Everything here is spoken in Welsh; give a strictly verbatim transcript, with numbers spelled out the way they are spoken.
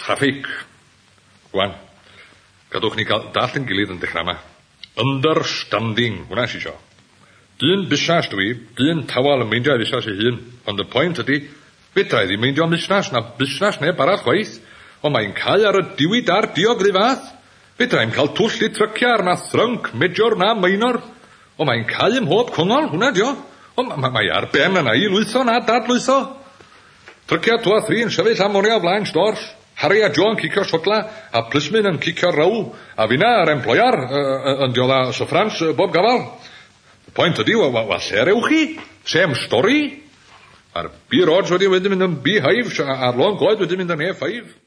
Traffig. Gwan. Gadwch ni gael dall yn gilydd yn dechrau yma. Understanding. Hwna si sio. Dyn busnas dwi, dyn tawal yn meindio i busnas ei hun. Ond y pwynt ydy, fedra i ddim meindio busnas na busnas neb arall chwaith. Ond mae'n cael ar y diwyd ar diog rhy fath. Fedra i'n cael twll i trycia ar na thrync, major na minor. Ond mae'n cael ym mhob cwngol, hwnna dio. Ond mae ma ar ben yna i lwytho na dad lwytho. Trycia twa thri yn sefyll amonia o blaen stors. Harry a John cicio siotla, a Plismin yn cicio raw, a fina ar employar yn diola Sofrans Bob Gafal. Y pwynt ydi, wa, wa, wa lle rewch chi? Same story. A'r B Rods wedi wedi mynd yn B Hive, a'r Long Goed wedi mynd yn E five.